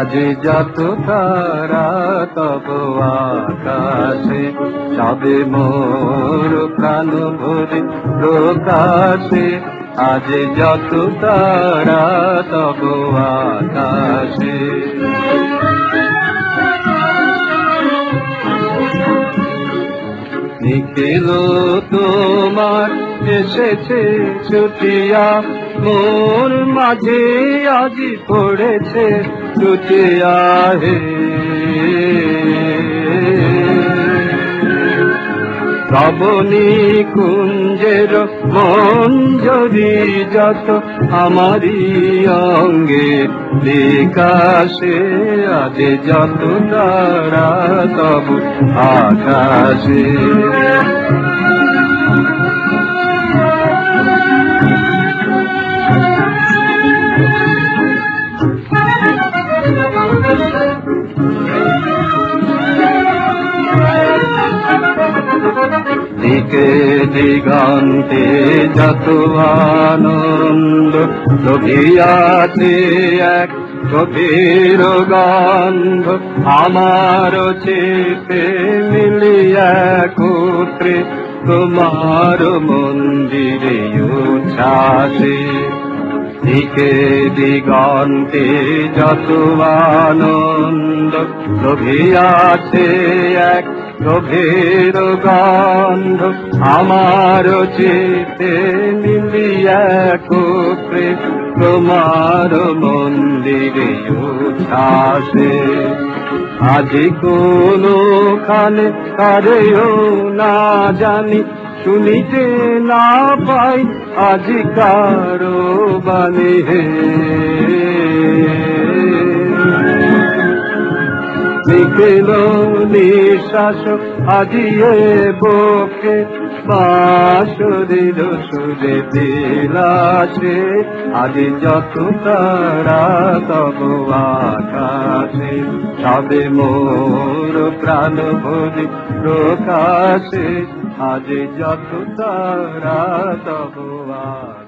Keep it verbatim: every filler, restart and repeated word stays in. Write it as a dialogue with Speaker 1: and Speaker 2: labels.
Speaker 1: আজ যত তারা তব আকাশে, সবে মোর প্রাণ ভরে প্রকাশে। আজ যত তারা তব আকাশে। নিখিল তোমার এসেছে ছুটিয়া, মোর মাঝে আজি পড়েছে ছুটিয়া হে। শ্রাবণী কুঞ্জের মঞ্জরি যত আমারি অঙ্গে বিকাশে। আজ যত তারা তব আকাশে। দিকে দিগন্তে যত আনন্দ রহিয়াছে এক গভীর গন্ধ, আমার চিতে মিলিয়া একত্রে তোমার মন্দিরে উচ্ছ্বাসে। দিকে দিগন্তে যত আনন্দ রহিয়াছে এক গভীর গন্ধ, আমার চিতে মিলিয়া একত্রে তোমার মন্দিরে উচ্ছ্বাসে। আজি কোনখানে কারেও না জানি, শুনিতে না পাই আজি কারো বাণী হে। নিখিল নিঃশ্বাস আজিয়ে বুকে, বাঁশরীর সুরে বিলাসে। আজ যত তারা তব আকাশে, সবে মোর প্রাণ ভরে প্রকাশে। আজ যত তারা তব আকাশে।